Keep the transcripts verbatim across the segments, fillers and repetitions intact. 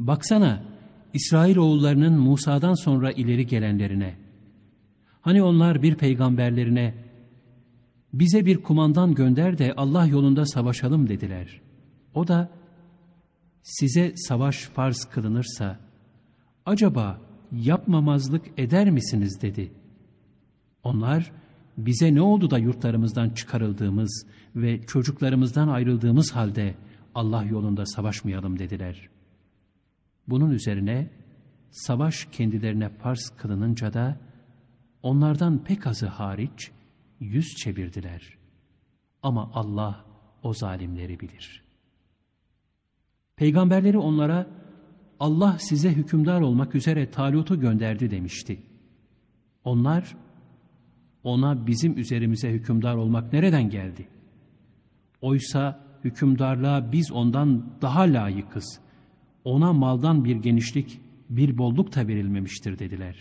Baksana İsrailoğullarının Musa'dan sonra ileri gelenlerine. Hani onlar bir peygamberlerine bize bir kumandan gönder de Allah yolunda savaşalım dediler. O da size savaş farz kılınırsa acaba yapmamazlık eder misiniz dedi. Onlar bize ne oldu da yurtlarımızdan çıkarıldığımız ve çocuklarımızdan ayrıldığımız halde Allah yolunda savaşmayalım dediler. Bunun üzerine savaş kendilerine farz kılınınca da onlardan pek azı hariç yüz çevirdiler. Ama Allah o zalimleri bilir. Peygamberleri onlara Allah size hükümdar olmak üzere Talut'u gönderdi demişti. Onlar ona bizim üzerimize hükümdar olmak nereden geldi? Oysa hükümdarlığa biz ondan daha layıkız. Ona maldan bir genişlik, bir bolluk da verilmemiştir dediler.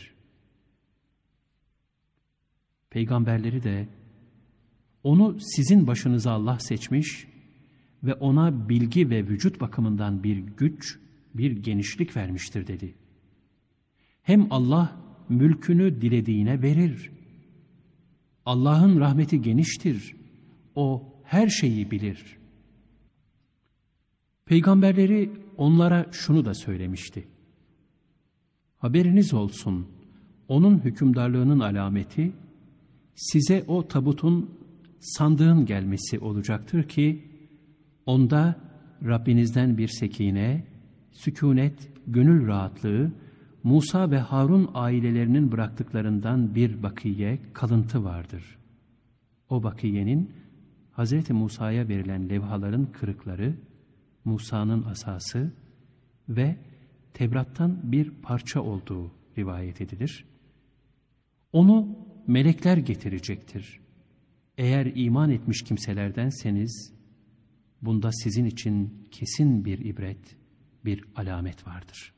Peygamberleri de onu sizin başınıza Allah seçmiş ve ona bilgi ve vücut bakımından bir güç, bir genişlik vermiştir dedi. Hem Allah mülkünü dilediğine verir. Allah'ın rahmeti geniştir. O her şeyi bilir. Peygamberleri onlara şunu da söylemişti. Haberiniz olsun, onun hükümdarlığının alameti, size o tabutun, sandığın gelmesi olacaktır ki, onda Rabbinizden bir sekine, sükûnet, gönül rahatlığı, Musa ve Harun ailelerinin bıraktıklarından bir bakiye, kalıntı vardır. O bakiyenin, Hazreti Musa'ya verilen levhaların kırıkları, Musa'nın asası ve Tevrat'tan bir parça olduğu rivayet edilir. Onu melekler getirecektir. Eğer iman etmiş kimselerdenseniz, bunda sizin için kesin bir ibret, bir alamet vardır.